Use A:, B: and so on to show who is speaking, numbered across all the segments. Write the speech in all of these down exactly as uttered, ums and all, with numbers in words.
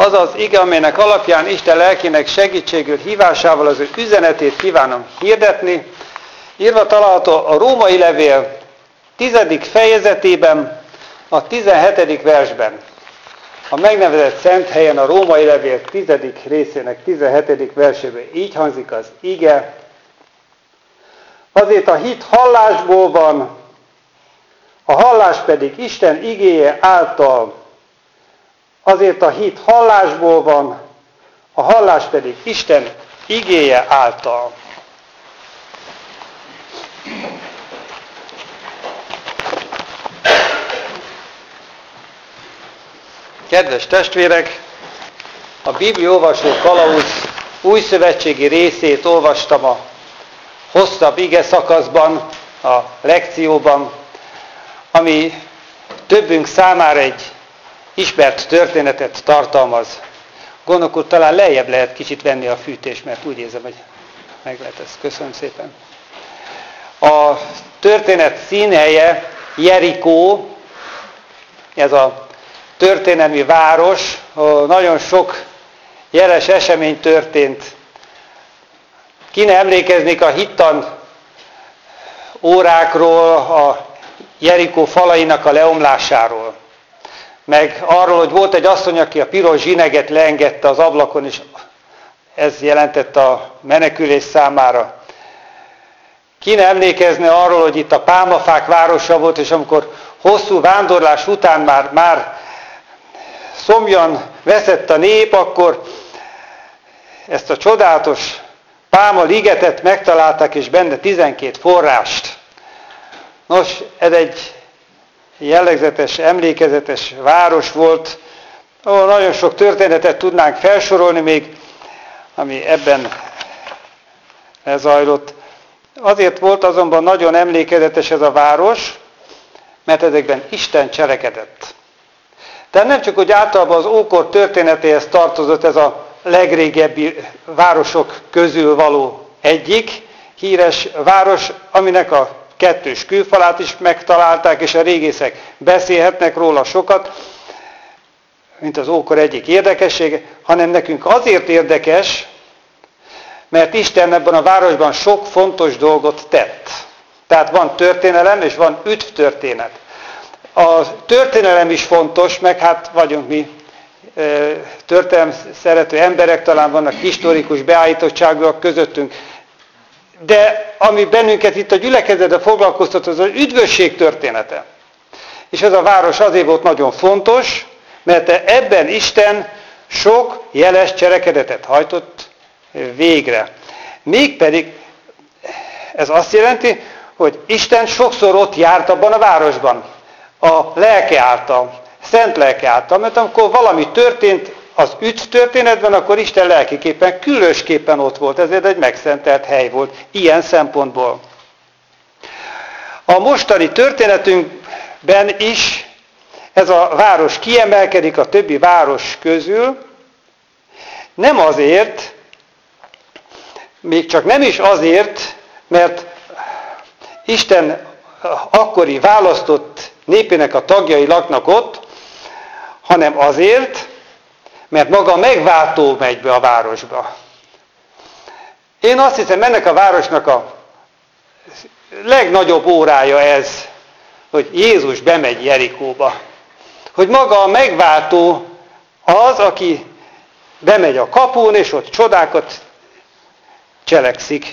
A: az az ige, amelynek alapján Isten lelkének segítségül hívásával az ő üzenetét kívánom hirdetni. Írva található a Római levél tizedik fejezetében, a tizenhetedik versben. A megnevezett szent helyen a Római levél tizedik részének tizenhetedik versében így hangzik az ige. Azért a hit hallásból van, a hallás pedig Isten igéje által. Azért a hit hallásból van, a hallás pedig Isten igéje által. Kedves testvérek, a Bibliaolvasó kalauz újszövetségi részét olvastam a hosszabb ige szakaszban, a lekcióban, ami többünk számára egy ismert történetet tartalmaz. Gondolok, hogy talán lejjebb lehet kicsit venni a fűtést, mert úgy érzem, hogy meg lehet ez. Köszönöm szépen. A történet színhelye Jerikó, ez a történelmi város, ahol nagyon sok jeles esemény történt. Kéne emlékeznék a hittan órákról, a Jerikó falainak a leomlásáról. Meg arról, hogy volt egy asszony, aki a piros zsineget leengedte az ablakon, és ez jelentette a menekülés számára. Kéne emlékezni arról, hogy itt a pálmafák városa volt, és amikor hosszú vándorlás után már, már szomjan veszett a nép, akkor ezt a csodálatos pálma ligetet megtalálták, és benne tizenkét forrást. Nos, ez egy jellegzetes, emlékezetes város volt, ahol nagyon sok történetet tudnánk felsorolni még, ami ebben lezajlott. Azért volt azonban nagyon emlékezetes ez a város, mert ezekben Isten cselekedett. Tehát nem csak, hogy általában az ókor történetéhez tartozott ez a legrégebbi városok közül való egyik híres város, aminek a kettős külfalát is megtalálták, és a régészek beszélhetnek róla sokat, mint az ókor egyik érdekessége, hanem nekünk azért érdekes, mert Isten ebben a városban sok fontos dolgot tett. Tehát van történelem, és van üdvtörténet. A történelem is fontos, meg hát vagyunk mi történelem szerető emberek, talán vannak historikus beállítottságúak közöttünk. De ami bennünket itt a gyülekezetben foglalkoztat, az az üdvösség története. És ez a város azért volt nagyon fontos, mert ebben Isten sok jeles cselekedetet hajtott végre. Mégpedig ez azt jelenti, hogy Isten sokszor ott járt abban a városban, a lelke által, szent lelke által, mert amikor valami történt az üdv történetben, akkor Isten lelkiképpen, különösképpen ott volt, ezért egy megszentelt hely volt, ilyen szempontból. A mostani történetünkben is ez a város kiemelkedik a többi város közül, nem azért, még csak nem is azért, mert Isten akkori választott népének a tagjai laknak ott, hanem azért, mert maga a megváltó megy be a városba. Én azt hiszem, ennek a városnak a legnagyobb órája ez, hogy Jézus bemegy Jerikóba. Hogy maga a megváltó az, aki bemegy a kapun, és ott csodákat cselekszik.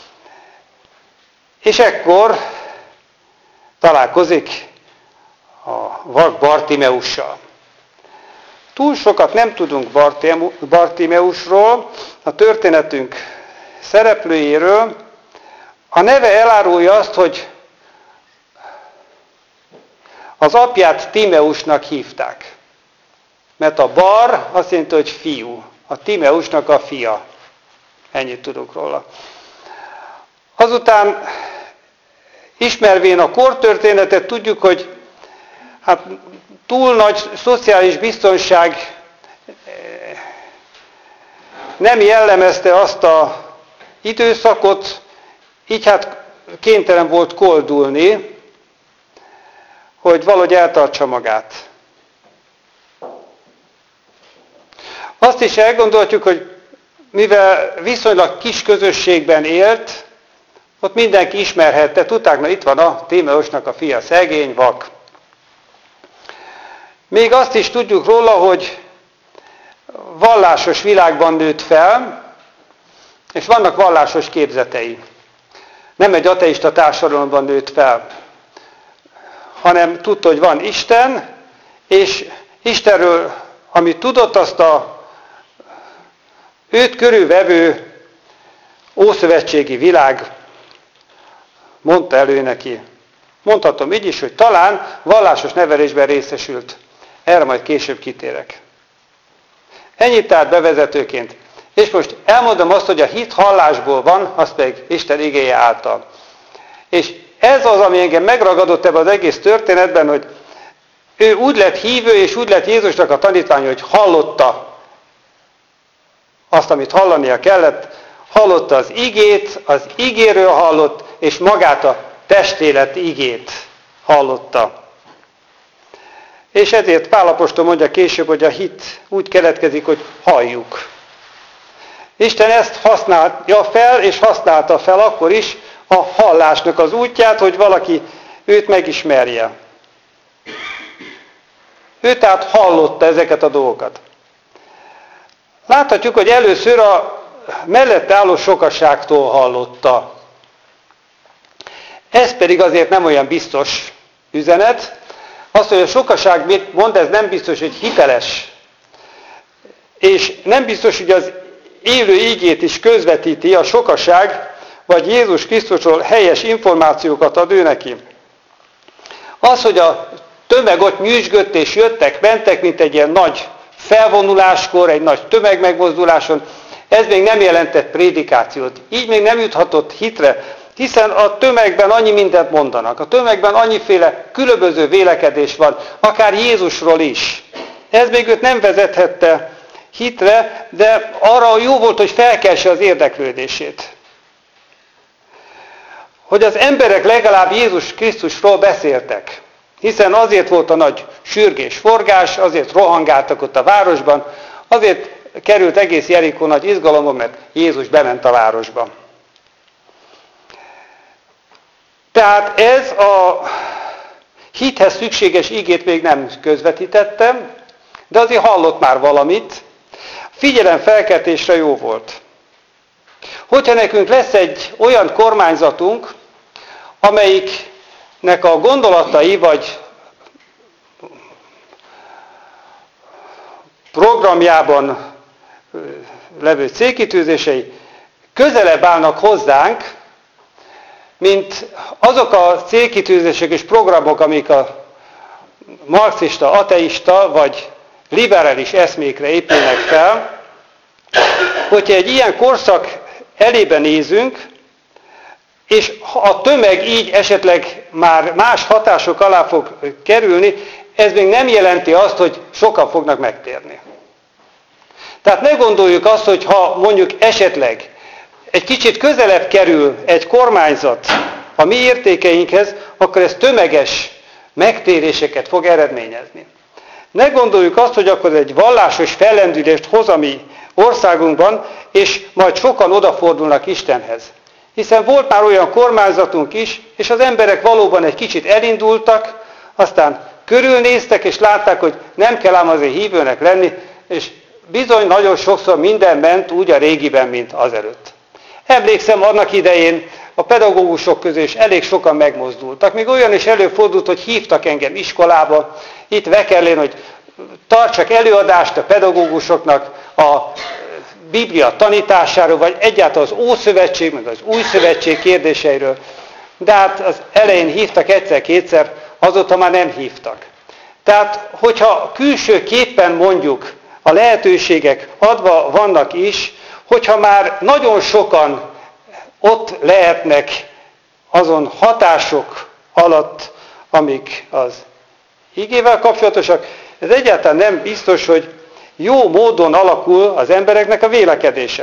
A: És ekkor találkozik a vak Bartimeussal. Túl sokat nem tudunk Bartimeusról, a történetünk szereplőjéről. A neve elárulja azt, hogy az apját Timeusnak hívták. Mert a Bar azt jelenti, hogy fiú. A Timeusnak a fia. Ennyit tudunk róla. Azután ismervén a kortörténetet tudjuk, hogy hát túl nagy szociális biztonság nem jellemezte azt az időszakot, így hát kénytelen volt koldulni, hogy valahogy eltartsa magát. Azt is elgondolhatjuk, hogy mivel viszonylag kis közösségben élt, ott mindenki ismerhette, tudták, na itt van a Tímeusnak a fia, szegény, vak. Még azt is tudjuk róla, hogy vallásos világban nőtt fel, és vannak vallásos képzetei. Nem egy ateista társadalomban nőtt fel, hanem tudta, hogy van Isten, és Istenről, amit tudott, azt a őt körülvevő ószövetségi világ mondta elő neki. Mondhatom így is, hogy talán vallásos nevelésben részesült. Erre majd később kitérek. Ennyit tehát bevezetőként. És most elmondom azt, hogy a hit hallásból van, az pedig Isten igéje által. És ez az, ami engem megragadott ebben az egész történetben, hogy ő úgy lett hívő, és úgy lett Jézusnak a tanítványa, hogy hallotta azt, amit hallania kellett, hallotta az igét, az igéről hallott, és magát a testélet igét hallotta. És ezért Pál apostol mondja később, hogy a hit úgy keletkezik, hogy halljuk. Isten ezt használja fel, és használta fel akkor is a hallásnak az útját, hogy valaki őt megismerje. Ő tehát hallotta ezeket a dolgokat. Láthatjuk, hogy először a mellette álló sokaságtól hallotta. Ez pedig azért nem olyan biztos üzenet. Az, hogy a sokaság mit mond, ez nem biztos, hogy hiteles. És nem biztos, hogy az élő igét is közvetíti a sokaság, vagy Jézus Krisztusról helyes információkat ad ő neki. Az, hogy a tömeg ott nyüzsgött és jöttek, mentek, mint egy ilyen nagy felvonuláskor, egy nagy tömegmegmozduláson, ez még nem jelentett prédikációt. Így még nem juthatott hitre, hiszen a tömegben annyi mindent mondanak. A tömegben annyiféle különböző vélekedés van, akár Jézusról is. Ez még őt nem vezethette hitre, de arra jó volt, hogy felkeltse az érdeklődését. Hogy az emberek legalább Jézus Krisztusról beszéltek. Hiszen azért volt a nagy sürgés, forgás, azért rohangáltak ott a városban, azért került egész Jerikó nagy izgalomba, mert Jézus bement a városba. Tehát ez a hithez szükséges igét még nem közvetítette, de azért hallott már valamit. Figyelemfelkeltésre jó volt. Hogyha nekünk lesz egy olyan kormányzatunk, amelyiknek a gondolatai vagy programjában levő célkitűzései közelebb állnak hozzánk, mint azok a célkitűzések és programok, amik a marxista, ateista vagy liberális eszmékre épülnek fel, hogyha egy ilyen korszak elébe nézünk, és a tömeg így esetleg már más hatások alá fog kerülni, ez még nem jelenti azt, hogy sokan fognak megtérni. Tehát ne gondoljuk azt, hogy ha mondjuk esetleg egy kicsit közelebb kerül egy kormányzat a mi értékeinkhez, akkor ez tömeges megtéréseket fog eredményezni. Ne gondoljuk azt, hogy akkor egy vallásos fellendülést hoz a mi országunkban, és majd sokan odafordulnak Istenhez. Hiszen volt már olyan kormányzatunk is, és az emberek valóban egy kicsit elindultak, aztán körülnéztek, és látták, hogy nem kell ám azért hívőnek lenni, és bizony nagyon sokszor minden ment úgy a régiben, mint azelőtt. Emlékszem, annak idején a pedagógusok közül is elég sokan megmozdultak. Még olyan is előfordult, hogy hívtak engem iskolába, itt Vekerlén, hogy tartsak előadást a pedagógusoknak a Biblia tanításáról, vagy egyáltalán az Ószövetség, meg az Új Szövetség kérdéseiről. De hát az elején hívtak egyszer-kétszer, azóta már nem hívtak. Tehát, hogyha külsőképpen mondjuk a lehetőségek adva vannak is, hogyha már nagyon sokan ott lehetnek azon hatások alatt, amik az igével kapcsolatosak, ez egyáltalán nem biztos, hogy jó módon alakul az embereknek a vélekedése.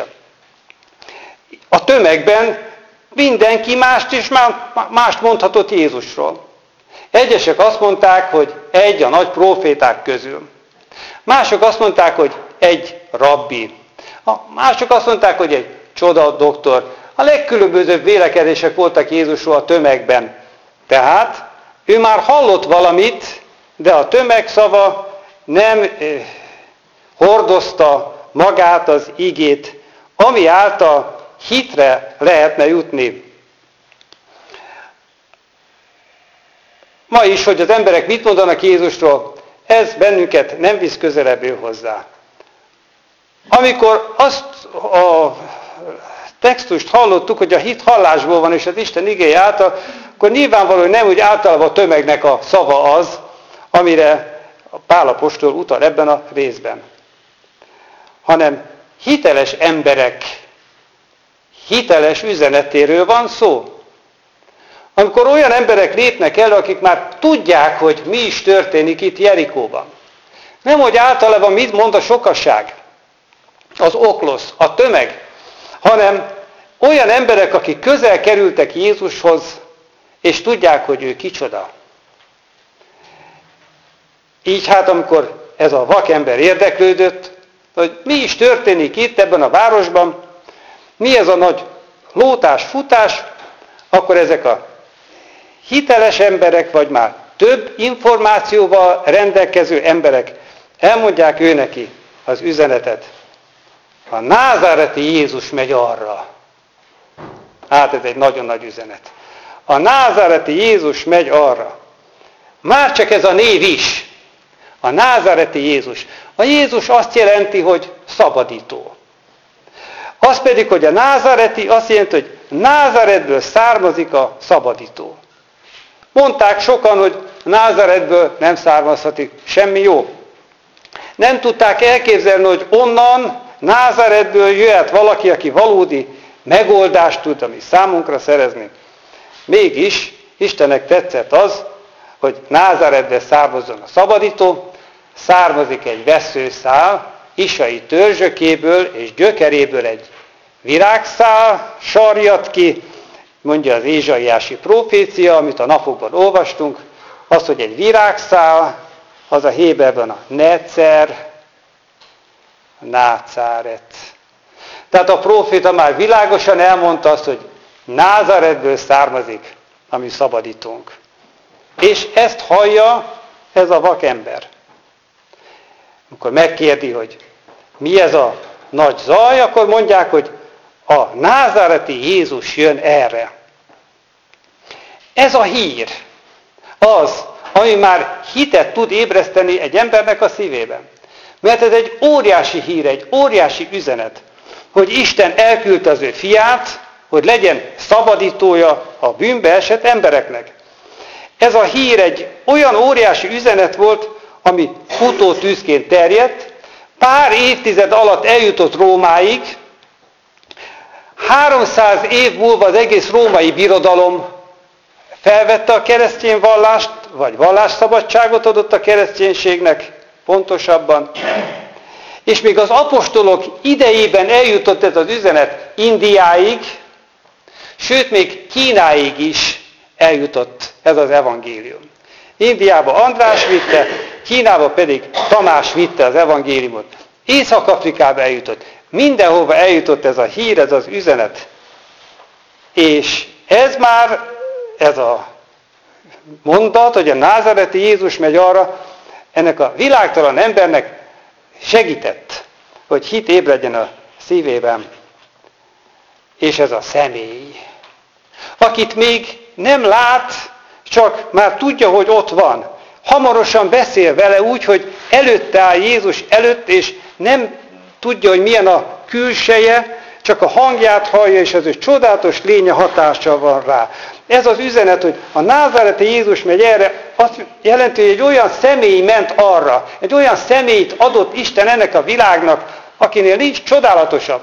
A: A tömegben mindenki mást és mást mondhatott Jézusról. Egyesek azt mondták, hogy egy a nagy próféták közül. Mások azt mondták, hogy egy rabbi. A mások azt mondták, hogy egy csoda doktor. A legkülönbözőbb vélekedések voltak Jézusról a tömegben. Tehát ő már hallott valamit, de a tömeg szava nem eh, hordozta magát az igét, ami által hitre lehetne jutni. Ma is, hogy az emberek mit mondanak Jézusról, ez bennünket nem visz közelebb ő hozzá. Amikor azt a textust hallottuk, hogy a hit hallásból van, és az Isten igéje által, akkor nyilvánvalóan nem úgy általában a tömegnek a szava az, amire Pál apostol utal ebben a részben, hanem hiteles emberek hiteles üzenetéről van szó. Amikor olyan emberek lépnek el, akik már tudják, hogy mi is történik itt Jerikóban. Nem, hogy általában mit mond a sokasság, az oklosz, a tömeg, hanem olyan emberek, akik közel kerültek Jézushoz, és tudják, hogy ő kicsoda. Így hát, amikor ez a vakember érdeklődött, hogy mi is történik itt ebben a városban, mi ez a nagy lótás, futás, akkor ezek a hiteles emberek, vagy már több információval rendelkező emberek elmondják ő neki az üzenetet. A názáreti Jézus megy arra. Hát ez egy nagyon nagy üzenet. A názáreti Jézus megy arra. Már csak ez a név is. A názáreti Jézus. A Jézus azt jelenti, hogy szabadító. Az pedig, hogy a názáreti azt jelenti, hogy Názáretből származik a szabadító. Mondták sokan, hogy Názáretből nem származhatik semmi jó. Nem tudták elképzelni, hogy onnan, Názáretből jöhet valaki, aki valódi megoldást tud, ami számunkra szerezni. Mégis Istennek tetszett az, hogy Názáretből származzon a szabadító, származik egy vesszőszál, Isai törzsökéből és gyökeréből egy virágszál sarjad ki, mondja az ézsaiási profécia, amit a napokban olvastunk, az, hogy egy virágszál, az a héberben a necer, a nácáret. Tehát a próféta már világosan elmondta azt, hogy Názáretből származik a mi szabadítónk. És ezt hallja ez a vakember. Amikor megkérdi, hogy mi ez a nagy zaj, akkor mondják, hogy a názáreti Jézus jön erre. Ez a hír az, ami már hitet tud ébreszteni egy embernek a szívében. Mert ez egy óriási hír, egy óriási üzenet, hogy Isten elküldte az ő fiát, hogy legyen szabadítója a bűnbe esett embereknek. Ez a hír egy olyan óriási üzenet volt, ami futótűzként terjedt, pár évtized alatt eljutott Rómáig, háromszáz év múlva az egész római birodalom felvette a keresztény vallást, vagy vallásszabadságot adott a kereszténységnek pontosabban. És még az apostolok idejében eljutott ez az üzenet Indiáig, sőt még Kínáig is eljutott ez az evangélium. Indiába András vitte, Kínába pedig Tamás vitte az evangéliumot. Észak-Afrikába eljutott. Mindenhova eljutott ez a hír, ez az üzenet. És ez már, ez a mondat, hogy a názáreti Jézus megy arra, ennek a világtalan embernek segített, hogy hit ébredjen a szívében. És ez a személy, akit még nem lát, csak már tudja, hogy ott van. Hamarosan beszél vele úgy, hogy előtte áll Jézus előtt, és nem tudja, hogy milyen a külseje, csak a hangját hallja, és az ő csodálatos lénye hatással van rá. Ez az üzenet, hogy a názáreti Jézus megy erre, azt jelenti, hogy egy olyan személy ment arra, egy olyan személyt adott Isten ennek a világnak, akinél nincs csodálatosabb.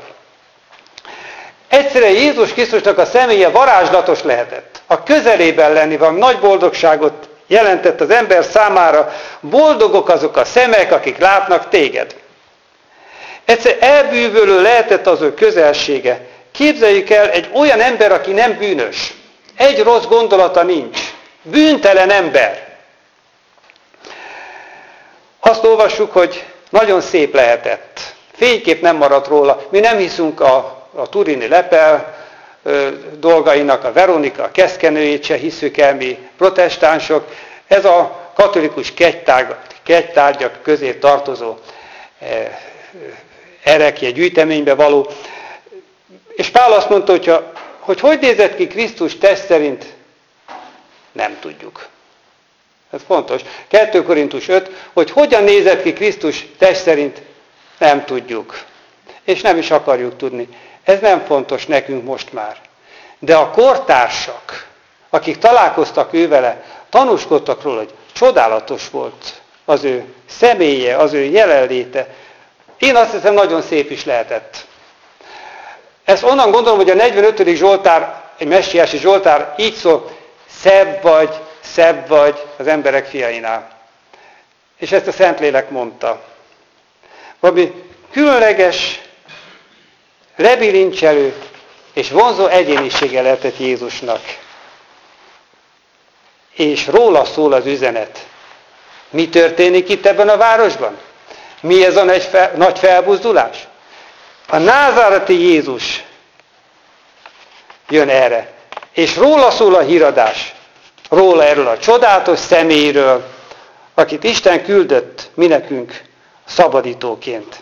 A: Egyszerűen Jézus Krisztusnak a személye varázslatos lehetett. A közelében lenni van, nagy boldogságot jelentett az ember számára. Boldogok azok a szemek, akik látnak téged. Egyszer elbűvölő lehetett az ő közelsége. Képzeljük el, egy olyan ember, aki nem bűnös. Egy rossz gondolata nincs. Bűntelen ember. Azt olvassuk, hogy nagyon szép lehetett. Fénykép nem maradt róla. Mi nem hiszünk a, a Turini lepel ö, dolgainak, a Veronika, a keszkenőjét se hiszük el mi protestánsok. Ez a katolikus kegytárgyak, kegytárgyak közé tartozó e, erekje gyűjteménybe való. És Pál azt mondta, hogyha, hogy hogy nézett ki Krisztus test szerint, nem tudjuk. Ez fontos. kettő Korintus öt, hogy hogyan nézett ki Krisztus test szerint, nem tudjuk. És nem is akarjuk tudni. Ez nem fontos nekünk most már. De a kortársak, akik találkoztak ő vele, tanúskodtak róla, hogy csodálatos volt az ő személye, az ő jelenléte. Én azt hiszem, nagyon szép is lehetett. Ezt onnan gondolom, hogy a negyvenötödik Zsoltár, egy messiási Zsoltár így szól, szebb vagy, szebb vagy az emberek fiainál. És ezt a Szentlélek mondta. Valami különleges, lebilincselő és vonzó egyénisége lehetett Jézusnak. És róla szól az üzenet. Mi történik itt ebben a városban? Mi ez a nagy, fel, nagy felbuzdulás? A názáreti Jézus jön erre. És róla szól a híradás. Róla erről a csodálatos személyről, akit Isten küldött mi nekünk szabadítóként.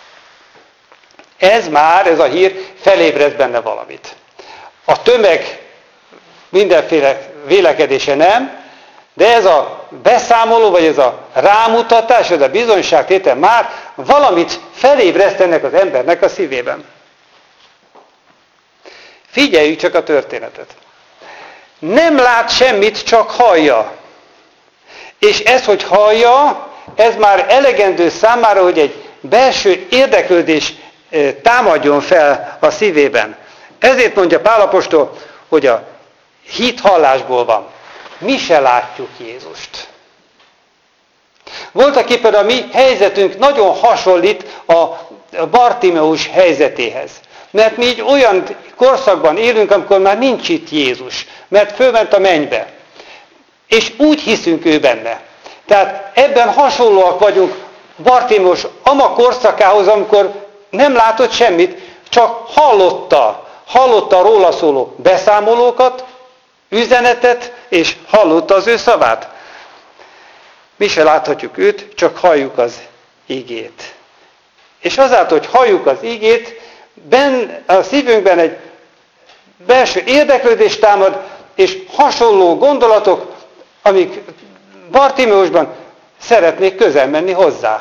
A: Ez már, ez a hír felébreszt benne valamit. A tömeg mindenféle vélekedése nem, de ez a beszámoló, vagy ez a rámutatás, ez a bizonyságtétel már valamit felébreszt ennek az embernek a szívében. Figyeljük csak a történetet. Nem lát semmit, csak hallja. És ez, hogy hallja, ez már elegendő számára, hogy egy belső érdeklődés támadjon fel a szívében. Ezért mondja Pál apostol, hogy a hit hallásból van. Mi se látjuk Jézust. Voltak éppen a mi helyzetünk nagyon hasonlít a Bartimeus helyzetéhez. Mert mi így olyan korszakban élünk, amikor már nincs itt Jézus, mert fölment a mennybe. És úgy hiszünk ő benne. Tehát ebben hasonlóak vagyunk Bartimeus ama korszakához, amikor nem látott semmit, csak hallotta, hallotta róla szóló beszámolókat, üzenetet, és hallotta az ő szavát. Mi se láthatjuk őt, csak halljuk az igét. És azáltal, hogy halljuk az igét, ben, a szívünkben egy belső érdeklődés támad, és hasonló gondolatok, amik Bartimeusban szeretnék közel menni hozzá.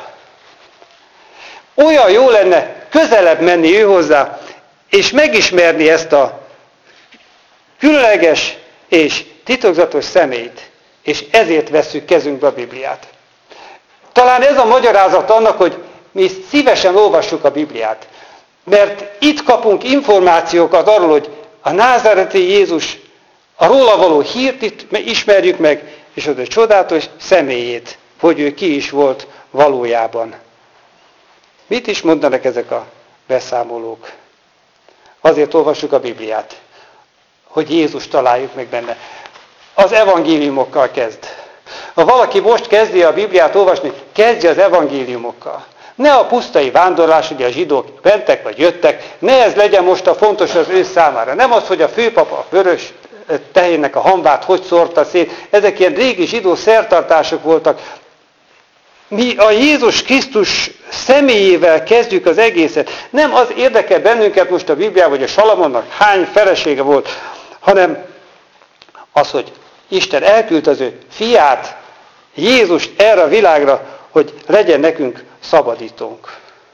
A: Olyan jó lenne közelebb menni ő hozzá, és megismerni ezt a különleges és titokzatos személyt, és ezért vesszük kezünkbe a Bibliát. Talán ez a magyarázat annak, hogy mi szívesen olvassuk a Bibliát. Mert itt kapunk információkat arról, hogy a názáreti Jézus, a róla való hírt itt ismerjük meg, és az a csodálatos személyét, hogy ő ki is volt valójában. Mit is mondanak ezek a beszámolók? Azért olvassuk a Bibliát, hogy Jézus találjuk meg benne. Az evangéliumokkal kezd. Ha valaki most kezdi a Bibliát olvasni, kezdje az evangéliumokkal. Ne a pusztai vándorlás, ugye a zsidók mentek vagy jöttek, ne ez legyen most a fontos az ő számára. Nem az, hogy a főpapa a vörös tehénnek a hamvát hogy szórta szét. Ezek ilyen régi zsidó szertartások voltak. Mi a Jézus Krisztus személyével kezdjük az egészet. Nem az érdekel bennünket most a Bibliában, hogy a Salamonnak hány felesége volt, hanem az, hogy Isten elküldte az ő fiát, Jézust erre a világra, hogy legyen nekünk szabadítónk.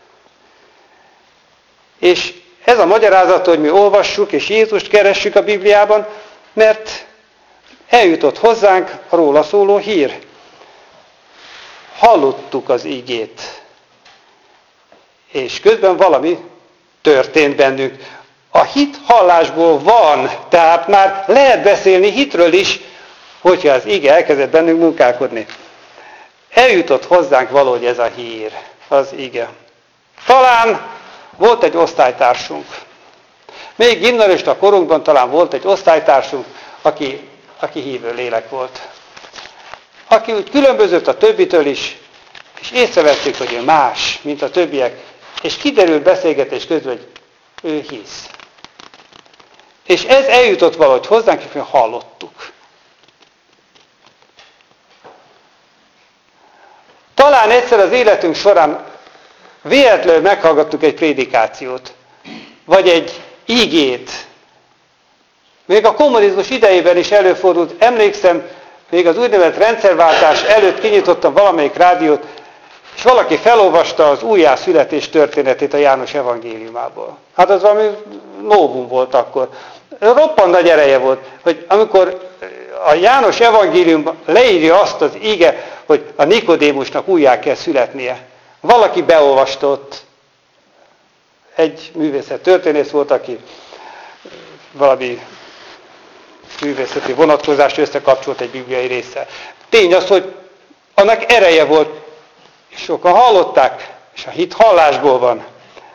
A: És ez a magyarázat, hogy mi olvassuk és Jézust keressük a Bibliában, mert eljutott hozzánk a róla szóló hír. Hallottuk az igét. És közben valami történt bennünk. A hit hallásból van, tehát már lehet beszélni hitről is, hogyha az ige elkezdett bennünk munkálkodni. Eljutott hozzánk valahogy ez a hír, az ige. Talán volt egy osztálytársunk. Még gimnazista korunkban talán volt egy osztálytársunk, aki, aki hívő lélek volt. Aki úgy különbözött a többitől is, és észrevettük, hogy ő más, mint a többiek, és kiderült beszélgetés közben, hogy ő hisz. És ez eljutott valahogy hozzánk, és mi hallottuk. Talán egyszer az életünk során véletlenül meghallgattuk egy prédikációt, vagy egy igét. Még a kommunizmus idejében is előfordult, emlékszem, még az úgynevezett rendszerváltás előtt kinyitottam valamelyik rádiót, és valaki felolvasta az újjászületés történetét a János evangéliumából. Hát az valami novum volt akkor. Roppant nagy ereje volt, hogy amikor a János evangélium leírja azt az ige, hogy a Nikodémusnak újjá kell születnie. Valaki beolvasta ott, egy művészet történész volt, aki valami művészeti vonatkozást összekapcsolt egy bibliai résszel. Tény az, hogy annak ereje volt, és sokan hallották, és a hit hallásból van.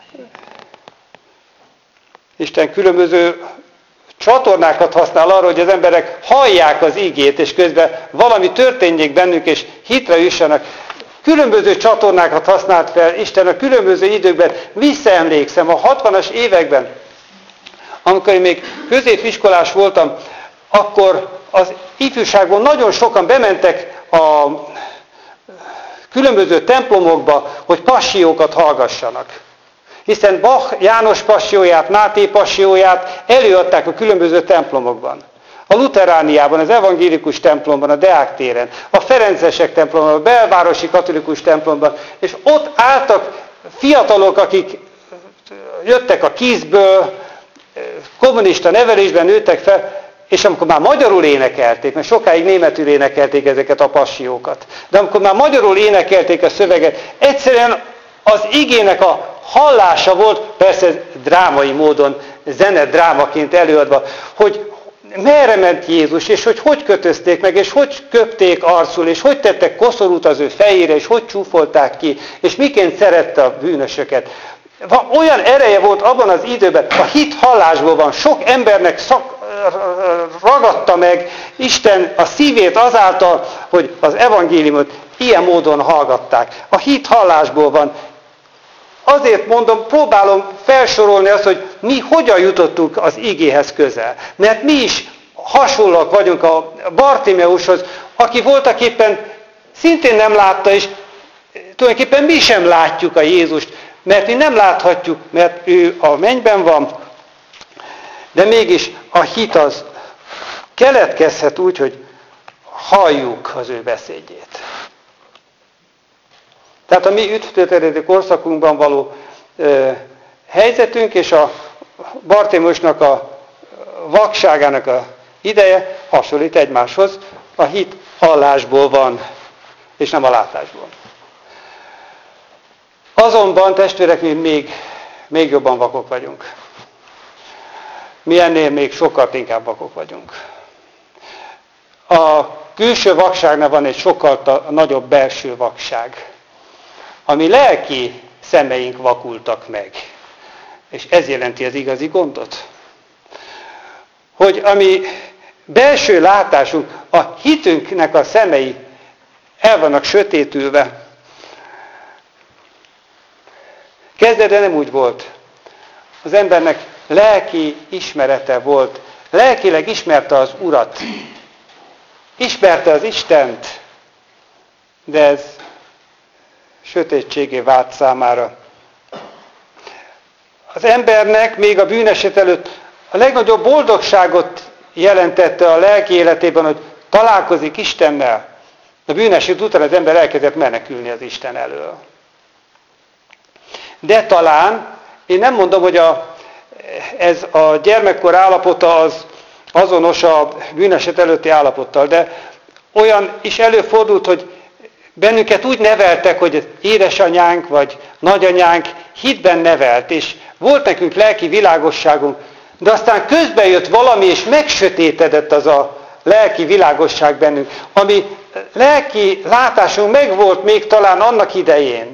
A: Isten különböző csatornákat használ arra, hogy az emberek hallják az igét, és közben valami történjék bennük, és hitre jussanak. Különböző csatornákat használt fel Isten a különböző időkben. Visszaemlékszem, a hatvanas években, amikor én még középiskolás voltam, akkor az ifjúságból nagyon sokan bementek a különböző templomokba, hogy passiókat hallgassanak. Hiszen Bach János passióját, Máté passióját előadták a különböző templomokban. A luterániában, az evangélikus templomban, a Deák téren, a ferencesek templomban, a belvárosi katolikus templomban, és ott álltak fiatalok, akik jöttek a Kiszből, kommunista nevelésben nőttek fel, és amikor már magyarul énekelték, mert sokáig németül énekelték ezeket a passiókat, de amikor már magyarul énekelték a szöveget, egyszerűen az igének a hallása volt, persze drámai módon, zene drámaként előadva, hogy merre ment Jézus, és hogy hogy kötözték meg, és hogy köpték arcul, és hogy tettek koszorút az ő fejére, és hogy csúfolták ki, és miként szerette a bűnösöket. Olyan ereje volt abban az időben, a hit hallásból van, sok embernek szak, ragadta meg Isten a szívét azáltal, hogy az evangéliumot ilyen módon hallgatták. A hit hallásból van. Azért mondom, próbálom felsorolni azt, hogy mi hogyan jutottunk az igéhez közel. Mert mi is hasonlóak vagyunk a Bartimeushoz, aki voltaképpen szintén nem látta, és tulajdonképpen mi sem látjuk a Jézust, mert mi nem láthatjuk, mert ő a mennyben van, de mégis a hit az keletkezhet úgy, hogy halljuk az ő beszédjét. Tehát a mi üdvtörténeti korszakunkban való ö, helyzetünk és a Bartimeusnak a vakságának a ideje hasonlít egymáshoz. A hit hallásból van, és nem a látásból. Azonban, testvérek, mi még, még jobban vakok vagyunk. Mi ennél még sokkal inkább vakok vagyunk. A külső vakságnál van egy sokkal ta, nagyobb belső vakság, ami lelki szemeink vakultak meg. És ez jelenti az igazi gondot. Hogy ami belső látásunk, a hitünknek a szemei el vannak sötétülve. Kezdetben nem úgy volt. Az embernek lelki ismerete volt. Lelkileg ismerte az Urat. Ismerte az Istent. De ez sötétségé vált számára. Az embernek még a bűneset előtt a legnagyobb boldogságot jelentette a lelki életében, hogy találkozik Istennel. A bűneset után az ember elkezdett menekülni az Isten elől. De talán, én nem mondom, hogy a, ez a gyermekkor állapota az azonos a bűneset előtti állapottal, de olyan is előfordult, hogy bennünket úgy neveltek, hogy édesanyánk vagy nagyanyánk hitben nevelt, és volt nekünk lelki világosságunk, de aztán közben jött valami, és megsötétedett az a lelki világosság bennünk, ami lelki látásunk megvolt még talán annak idején.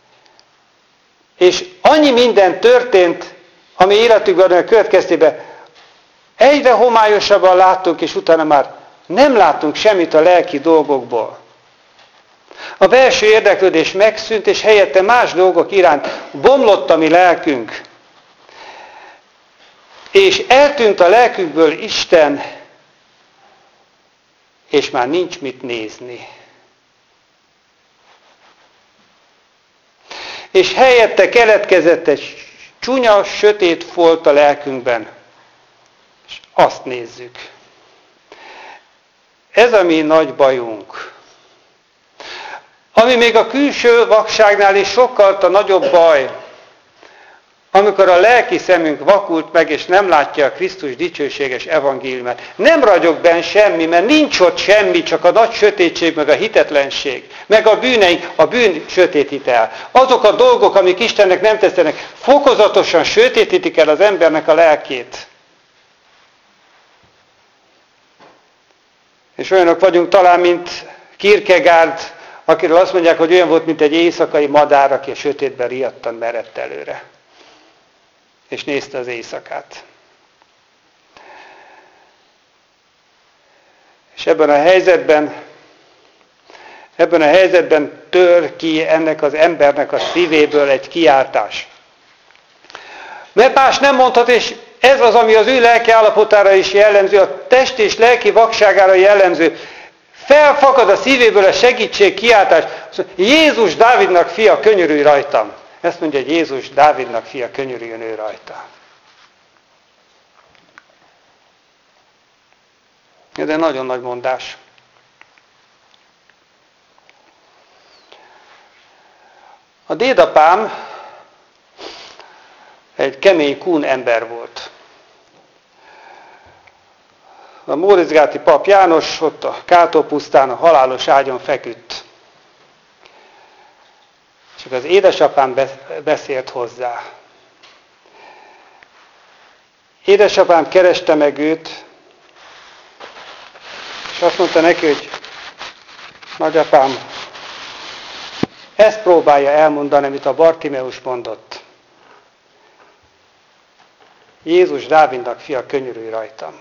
A: És annyi minden történt, ami életünkben a következtében egyre homályosabban láttunk, és utána már nem látunk semmit a lelki dolgokból. A belső érdeklődés megszűnt, és helyette más dolgok iránt bomlott a mi lelkünk. És eltűnt a lelkünkből Isten, és már nincs mit nézni. És helyette keletkezett egy csúnya, sötét folt a lelkünkben. És azt nézzük. Ez a mi nagy bajunk. Ami még a külső vakságnál is sokkal a nagyobb baj, amikor a lelki szemünk vakult meg, és nem látja a Krisztus dicsőséges evangéliumát. Nem ragyog benn semmi, mert nincs ott semmi, csak a nagy sötétség, meg a hitetlenség, meg a bűneink, a bűn sötétít el. Azok a dolgok, amik Istennek nem tetszenek, fokozatosan sötétítik el az embernek a lelkét. És olyanok vagyunk talán, mint Kierkegaard, akiről azt mondják, hogy olyan volt, mint egy éjszakai madár, aki a sötétben riadtan merett előre. És nézte az éjszakát. És ebben a helyzetben, ebben a helyzetben tör ki ennek az embernek a szívéből egy kiáltás. Mert más nem mondhat, és ez az, ami az ő lelki állapotára is jellemző, a test és lelki vakságára jellemző. Felfakad a szívéből a segítség kiáltás. Jézus Dávidnak fia, könyörülj rajtam. Ezt mondja, hogy Jézus Dávidnak fia, könyörüljön ő rajta. Ez egy nagyon nagy mondás. A dédapám egy kemény kún ember volt. A Móriczgáti pap János ott a Kátópusztán a halálos ágyon feküdt. Csak az édesapám beszélt hozzá. Édesapám kereste meg őt, és azt mondta neki, hogy nagyapám, ezt próbálja elmondani, amit a Bartimeus mondott. Jézus Dávidnak fia, könyörülj rajtam.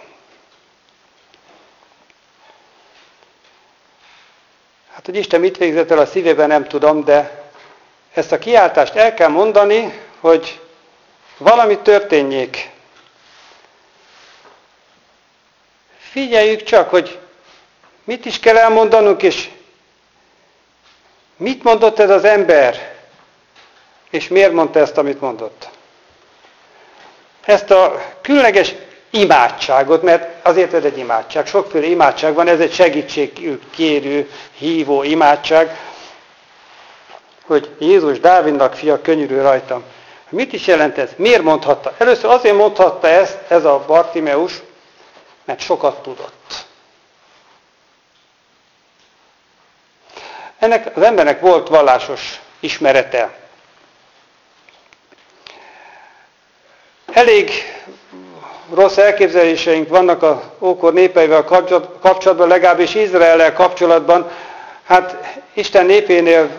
A: Hát, hogy Isten mit végzett el a szívében, nem tudom, de ezt a kiáltást el kell mondani, hogy valami történjék. Figyeljük csak, hogy mit is kell elmondanunk, és mit mondott ez az ember, és miért mondta ezt, amit mondott. Ezt a különleges imádságot, mert azért ez egy imádság, sokféle imádság van, ez egy segítségkérő, hívó imádság, hogy Jézus Dávidnak fia, könyörülj rajtam. Mit is jelent ez? Miért mondhatta? Először azért mondhatta ezt, ez a Bartimeus, mert sokat tudott. Ennek az embernek volt vallásos ismerete. Elég rossz elképzeléseink vannak az ókor népeivel kapcsolatban, legalábbis Izraellel kapcsolatban. Hát Isten népénél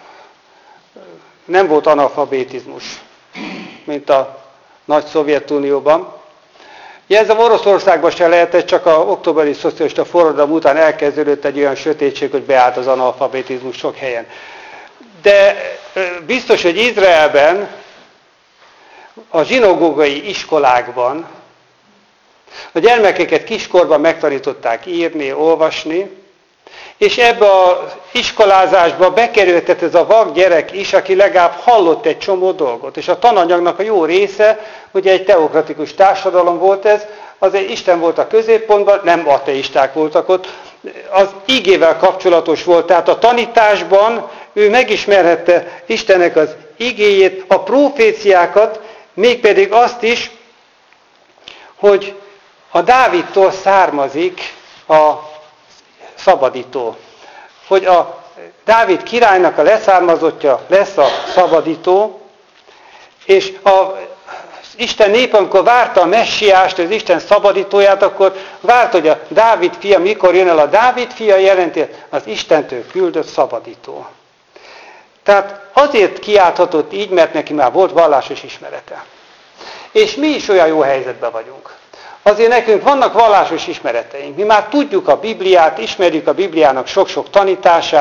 A: nem volt analfabetizmus, mint a nagy Szovjetunióban. Ez a Oroszországban se lehetett, csak az októberi szocialista forradalom után elkezdődött egy olyan sötétség, hogy beállt az analfabetizmus sok helyen. De biztos, hogy Izraelben, a zsinagógai iskolákban a gyermekeket kiskorban megtanították írni, olvasni, és ebbe az iskolázásba bekerültett ez a vak gyerek is, aki legalább hallott egy csomó dolgot. És a tananyagnak a jó része, ugye egy teokratikus társadalom volt ez, azért Isten volt a középpontban, nem ateisták voltak ott, az igével kapcsolatos volt. Tehát a tanításban ő megismerhette Istennek az igéjét, a proféciákat, mégpedig azt is, hogy a Dávidtól származik a szabadító. Hogy a Dávid királynak a leszármazottja lesz a szabadító, és a Isten nép, amikor várta a messiást, az Isten szabadítóját, akkor várt, hogy a Dávid fia mikor jön el. A Dávid fia jelenti az Istentől küldött szabadító. Tehát azért kiálthatott így, mert neki már volt vallásos ismerete. És mi is olyan jó helyzetben vagyunk. Azért nekünk vannak vallásos ismereteink. Mi már tudjuk a Bibliát, ismerjük a Bibliának sok-sok tanítását,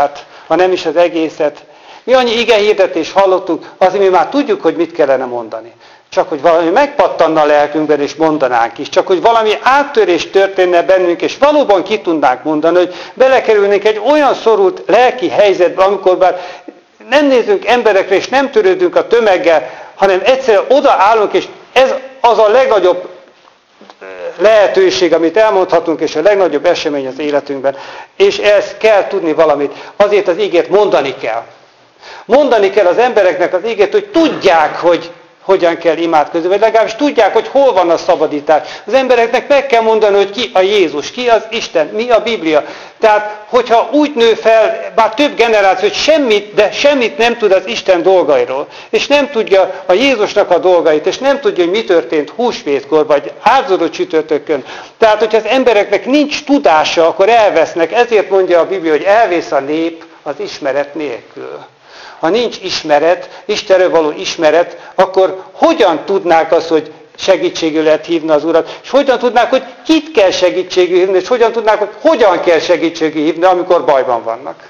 A: ha nem is az egészet. Mi annyi igehirdetést hallottunk, azért mi már tudjuk, hogy mit kellene mondani. Csak hogy valami megpattanna a lelkünkben, és mondanánk is. Csak hogy valami áttörés történne bennünk, és valóban ki tudnánk mondani, hogy belekerülnénk egy olyan szorult lelki helyzetbe, amikor bár nem nézünk emberekre, és nem törődünk a tömeggel, hanem egyszerűen odaállunk, és ez az a legnagyobb lehetőség, amit elmondhatunk, és a legnagyobb esemény az életünkben. És ezt kell tudni valamit. Azért az igét mondani kell. Mondani kell az embereknek az igét, hogy tudják, hogy hogyan kell imádkozni, vagy legalábbis tudják, hogy hol van a szabadítás. Az embereknek meg kell mondani, hogy ki a Jézus, ki az Isten, mi a Biblia. Tehát, hogyha úgy nő fel, bár több generáció, hogy semmit, de semmit nem tud az Isten dolgairól, és nem tudja a Jézusnak a dolgait, és nem tudja, hogy mi történt húsvétkor, vagy áldozó csütörtökön. Tehát, hogyha az embereknek nincs tudása, akkor elvesznek. Ezért mondja a Biblia, hogy elvész a nép az ismeret nélkül. Ha nincs ismeret, Istenről való ismeret, akkor hogyan tudnák azt, hogy segítségül lehet hívni az Urat, és hogyan tudnák, hogy kit kell segítségül hívni, és hogyan tudnák, hogy hogyan kell segítségül hívni, amikor bajban vannak.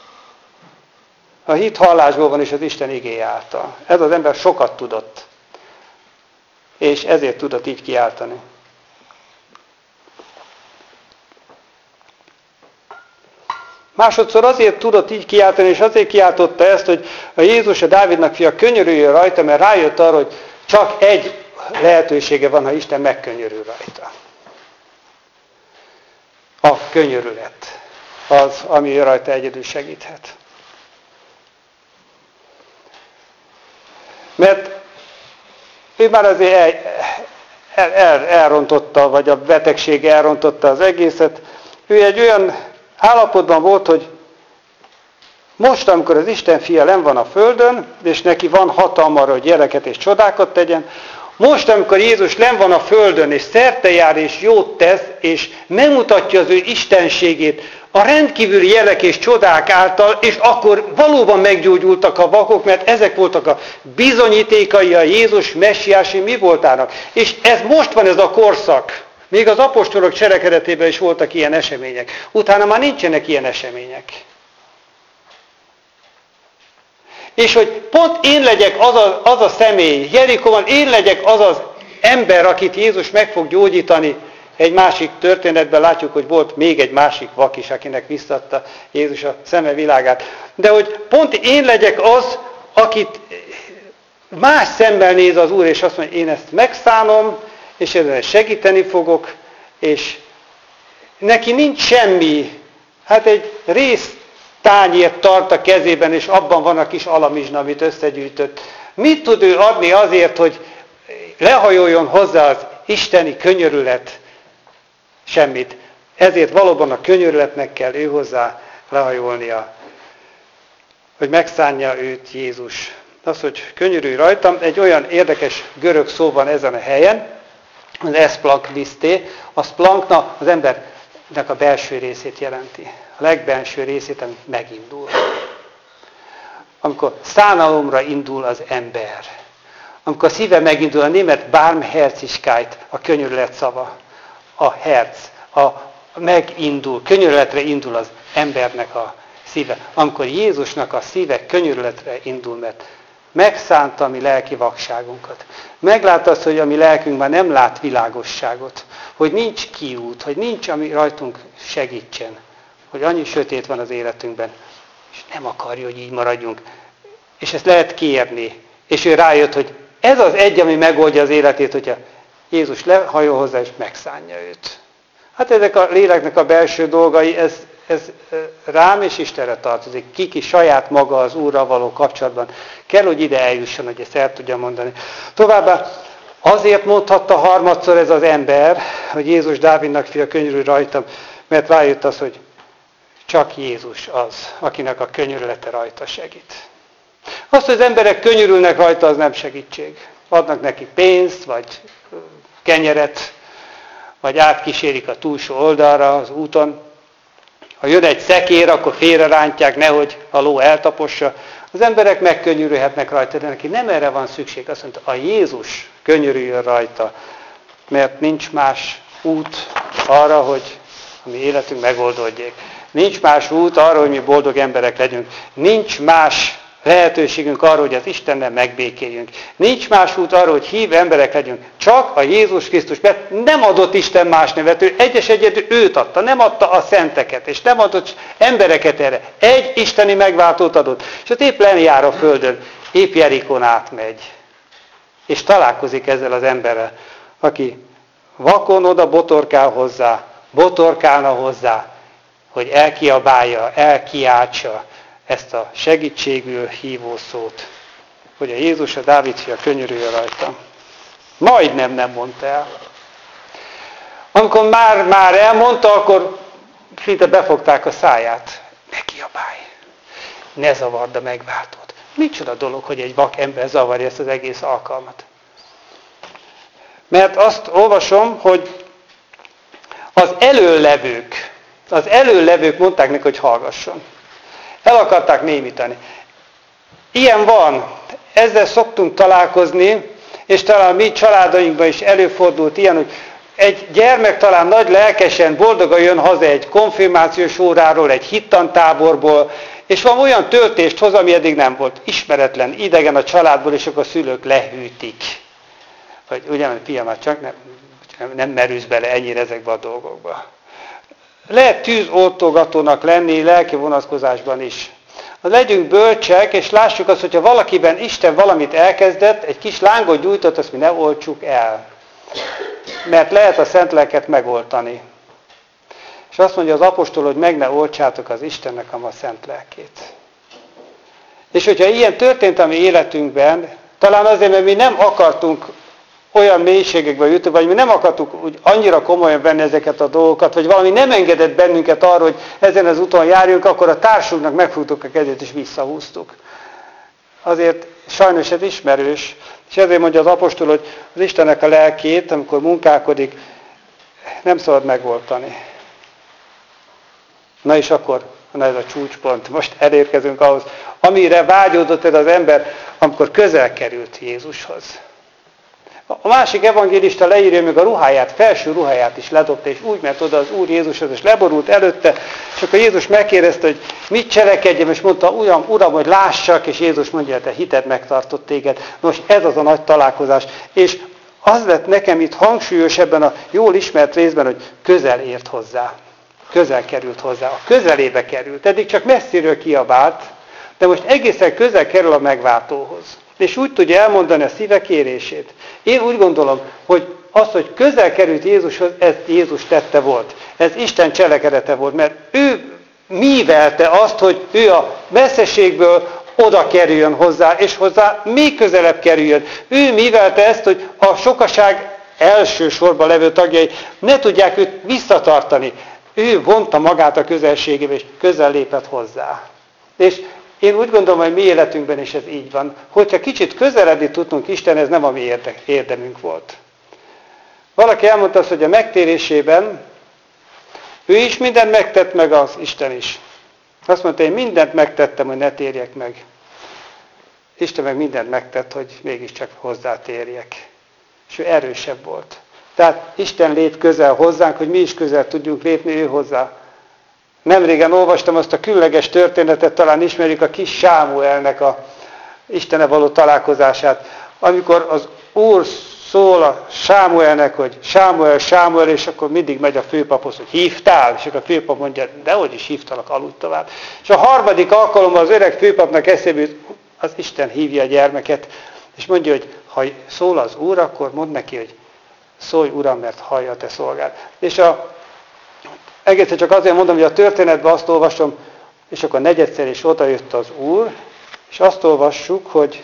A: A hit hallásból van, és az Isten igéje által. Ez az ember sokat tudott, és ezért tudott így kiáltani. Másodszor azért tudott így kiáltani, és azért kiáltotta ezt, hogy a Jézus, a Dávidnak fia, könyörüljön rajta, mert rájött arra, hogy csak egy lehetősége van, ha Isten megkönyörül rajta. A könyörület az, ami rajta egyedül segíthet. Mert ő már azért el, el, el, elrontotta, vagy a betegség elrontotta az egészet. Ő egy olyan állapotban volt, hogy most, amikor az Isten fia lenn van a földön, és neki van hatalma arra, hogy jeleket és csodákat tegyen, most, amikor Jézus lenn van a földön, és szerte jár, és jót tesz, és megmutatja az ő istenségét a rendkívüli jelek és csodák által, és akkor valóban meggyógyultak a vakok, mert ezek voltak a bizonyítékai a Jézus messiási mi voltának. És ez most van ez a korszak. Még az apostolok cselekedetében is voltak ilyen események. Utána már nincsenek ilyen események. És hogy pont én legyek az a, az a személy, Jerikóban én legyek az az ember, akit Jézus meg fog gyógyítani. Egy másik történetben látjuk, hogy volt még egy másik vak is, akinek visszadta Jézus a szeme világát. De hogy pont én legyek az, akit más szemmel néz az Úr, és azt mondja, én ezt megszánom, és ezen segíteni fogok, és neki nincs semmi, hát egy rész tányért tart a kezében, és abban van a kis alamizsna, amit összegyűjtött. Mit tud ő adni azért, hogy lehajoljon hozzá az isteni könyörület? Semmit. Ezért valóban a könyörületnek kell ő hozzá lehajolnia, hogy megszánja őt Jézus. Az, hogy könyörülj rajtam, egy olyan érdekes görög szó van ezen a helyen, az eszplankviszté, a splankna az embernek a belső részét jelenti. A legbenső részét, ami megindul. Amikor szánalomra indul az ember. Amikor a szíve megindul, a német Barmherzigkeit, a könyörület szava. A herz, a megindul, könyörületre indul az embernek a szíve. Amikor Jézusnak a szíve könyörületre indul, mert megszánta a mi lelki vakságunkat. Meglátta azt, hogy a mi lelkünk már nem lát világosságot, hogy nincs kiút, hogy nincs, ami rajtunk segítsen, hogy annyi sötét van az életünkben, és nem akarja, hogy így maradjunk. És ezt lehet kérni. És ő rájött, hogy ez az egy, ami megoldja az életét, hogyha Jézus lehajol hozzá, és megszánja őt. Hát ezek a léleknek a belső dolgai, ez, ez rám és Istenre tartozik. Kiki saját maga az Úrral való kapcsolatban. Kell, hogy ide eljusson, hogy ezt el tudja mondani. Továbbá azért mondhatta harmadszor ez az ember, hogy Jézus Dávidnak fia, könyörülj rajtam, mert rájött az, hogy csak Jézus az, akinek a könyörülete rajta segít. Azt, hogy az emberek könyörülnek rajta, az nem segítség. Adnak neki pénzt, vagy kenyeret, vagy átkísérik a túlsó oldalra az úton. Ha jön egy szekér, akkor félrerántják, nehogy a ló eltapossa. Az emberek megkönyörülhetnek rajta, de neki nem erre van szükség. Azt mondta, a Jézus könyörüljön rajta, mert nincs más út arra, hogy a mi életünk megoldódjék. Nincs más út arra, hogy mi boldog emberek legyünk. Nincs más lehetőségünk arra, hogy az Istennel megbékéljünk. Nincs más út arra, hogy hív emberek legyünk. Csak a Jézus Krisztus, mert nem adott Isten más nevet, ő egyes egyedül őt adta, nem adta a szenteket, és nem adott embereket erre. Egy isteni megváltót adott. És ott épp jár a földön, épp Jerikón átmegy. És találkozik ezzel az emberrel, aki vakon oda botorkál hozzá, botorkálna hozzá, hogy elkiabálja, elkiáltsa ezt a segítségül hívó szót, hogy a Jézus, a Dávid fia, könyörüljön rajta. Majdnem nem mondta el. Amikor már, már elmondta, akkor szinte befogták a száját. Ne kiabálj! Ne zavard a megváltót. Micsoda dolog, hogy egy vak ember zavarja ezt az egész alkalmat. Mert azt olvasom, hogy az előlevők, az előlevők mondták neki, hogy hallgasson. El akarták némítani. Ilyen van, ezzel szoktunk találkozni, és talán mi családainkban is előfordult ilyen, hogy egy gyermek talán nagy lelkesen, boldogan jön haza egy konfirmációs óráról, egy hittantáborból, és van olyan töltést hoz, ami eddig nem volt. Ismeretlen, idegen a családból, és akkor a szülők lehűtik. Vagy ugyanúgy, fiam, már csak nem, nem merülsz bele ennyire ezekbe a dolgokba. Lehet tűzoltogatónak lenni lelki vonatkozásban is. Legyünk bölcsek, és lássuk azt, hogyha valakiben Isten valamit elkezdett, egy kis lángot gyújtott, azt mi ne oltsuk el. Mert lehet a szent lelket megoltani. És azt mondja az apostol, hogy meg ne oltsátok az Istennek a szent lelkét. És hogyha ilyen történt a mi életünkben, talán azért, mert mi nem akartunk olyan mélységekbe jutni, vagy mi nem akartuk úgy annyira komolyan venni ezeket a dolgokat, vagy valami nem engedett bennünket arra, hogy ezen az úton járjunk, akkor a társunknak megfogtuk a kezét és visszahúztuk. Azért sajnos ez ismerős, és ezért mondja az apostol, hogy az Istennek a lelkét, amikor munkálkodik, nem szabad megoltani. Na és akkor, na ez a csúcspont, most elérkezünk ahhoz, amire vágyódott ez az ember, amikor közel került Jézushoz. A másik evangélista leírja, még a ruháját, felső ruháját is ledobta, és úgy ment oda az Úr Jézushoz, és leborult előtte, és akkor Jézus megkérdezte, hogy mit cselekedjem, és mondta, Uram, Uram, hogy lássak, és Jézus mondja, hogy te hited megtartott téged. Nos, ez az a nagy találkozás. És az lett nekem itt hangsúlyos ebben a jól ismert részben, hogy közel ért hozzá. Közel került hozzá. A közelébe került. Eddig csak messziről kiabált, de most egészen közel kerül a megváltóhoz. És úgy tudja elmondani a szíve kérését. Én úgy gondolom, hogy az, hogy közel került Jézushoz, ez Jézus tette volt. Ez Isten cselekedete volt, mert ő mívelte azt, hogy ő a messzeségből oda kerüljön hozzá, és hozzá még közelebb kerüljön. Ő mívelte ezt, hogy a sokaság első sorban levő tagjai ne tudják őt visszatartani. Ő vonta magát a közelségébe, és közel lépett hozzá. És én úgy gondolom, hogy mi életünkben is ez így van. Hogyha kicsit közeledni tudtunk Isten, ez nem a mi érdemünk volt. Valaki elmondta azt, hogy a megtérésében ő is mindent megtett, meg az Isten is. Azt mondta, én mindent megtettem, hogy ne térjek meg. Isten meg mindent megtett, hogy mégiscsak hozzátérjek. És ő erősebb volt. Tehát Isten lép közel hozzánk, hogy mi is közel tudjunk lépni ő hozzá. Nemrégen olvastam azt a különleges történetet, talán ismerjük a kis Sámuelnek a Istene való találkozását, amikor az Úr szól a Sámuelnek, hogy Sámuel, Sámuel, és akkor mindig megy a főpaphoz, hogy hívtál, és akkor a főpap mondja, dehogy is hívtalak, aludj tovább. És a harmadik alkalommal az öreg főpapnak eszébe jut, az Isten hívja a gyermeket, és mondja, hogy ha szól az Úr, akkor mondd neki, hogy szólj, Uram, mert hallja a te szolgád. És a Egészen csak azért mondom, hogy a történetben azt olvasom, és akkor negyedszer is oda jött az Úr, és azt olvassuk, hogy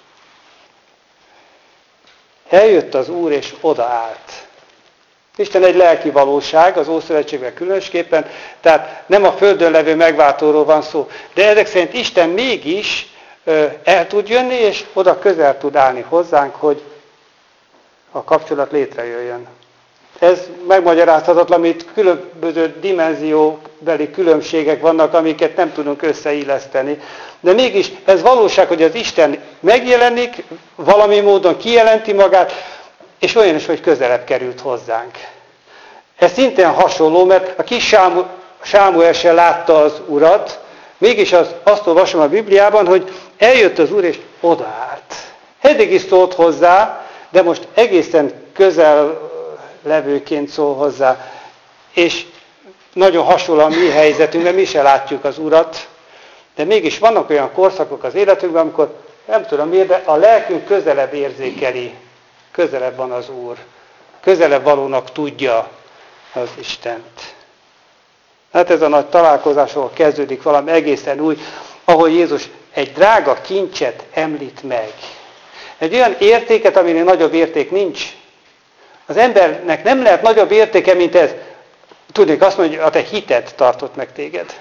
A: eljött az Úr, és odaállt. Isten egy lelki valóság, az Ószövetségben különösképpen, tehát nem a földön levő megváltóról van szó, de ezek szerint Isten mégis el tud jönni, és oda közel tud állni hozzánk, hogy a kapcsolat létrejöjjön. Ez megmagyarázhatatlan, itt különböző dimenzióbeli különbségek vannak, amiket nem tudunk összeilleszteni. De mégis ez valóság, hogy az Isten megjelenik, valami módon kijelenti magát, és olyan is, hogy közelebb került hozzánk. Ez szintén hasonló, mert a kis Sámuel se látta az Urat, mégis az, azt olvasom a Bibliában, hogy eljött az Úr és odaállt. Eddig is szólt hozzá, de most egészen közel levőként szól hozzá. És nagyon hasonló a mi helyzetünkben, mi se látjuk az Urat, de mégis vannak olyan korszakok az életünkben, amikor nem tudom miért, de a lelkünk közelebb érzékeli, közelebb van az Úr, közelebb valónak tudja az Istent. Hát ez a nagy találkozásról kezdődik valami egészen új, ahol Jézus egy drága kincset említ meg. Egy olyan értéket, aminél nagyobb érték nincs. Az embernek nem lehet nagyobb értéke, mint ez. Tudnék azt mondani, hogy a te hited tartott meg téged.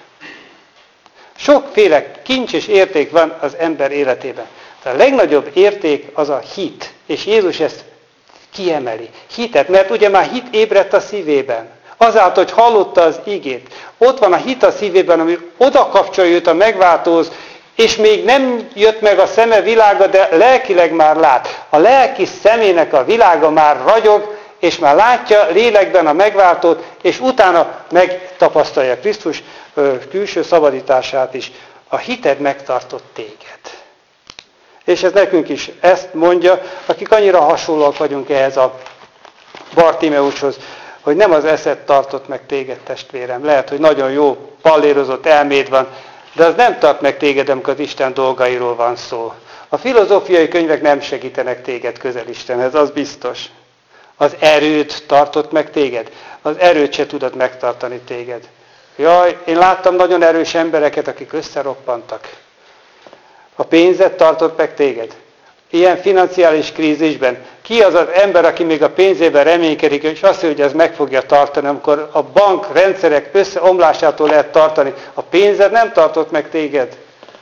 A: Sokféle kincs és érték van az ember életében. De a legnagyobb érték az a hit. És Jézus ezt kiemeli. Hitet, mert ugye már hit ébredt a szívében. Azáltal, hogy hallotta az igét. Ott van a hit a szívében, ami oda kapcsolja őt a megváltóhoz, és még nem jött meg a szeme világa, de lelkileg már lát. A lelki szemének a világa már ragyog, és már látja lélekben a megváltót, és utána megtapasztalja Krisztus külső szabadítását is. A hited megtartott téged. És ez nekünk is ezt mondja, akik annyira hasonlóak vagyunk ehhez a Bartimeushoz, hogy nem az eszed tartott meg téged, testvérem. Lehet, hogy nagyon jó pallérozott elméd van, de az nem tart meg téged, amikor az Isten dolgairól van szó. A filozófiai könyvek nem segítenek téged közel Istenhez, az biztos. Az erőt tartott meg téged. Az erőt se tudod megtartani téged. Jaj, én láttam nagyon erős embereket, akik összeroppantak. A pénzet tartott meg téged. Ilyen financiális krízisben. Ki az az ember, aki még a pénzében reménykedik, és azt mondja, hogy ez meg fogja tartani, amikor a bankrendszerek összeomlásától lehet tartani. A pénzed nem tartott meg téged.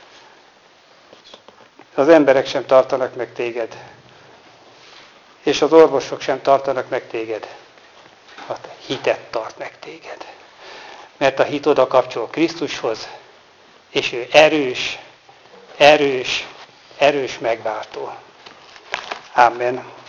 A: Az emberek sem tartanak meg téged. És az orvosok sem tartanak meg téged. A hitet tart meg téged. Mert a hit oda kapcsol Krisztushoz, és ő erős, erős, erős megváltó. Amen.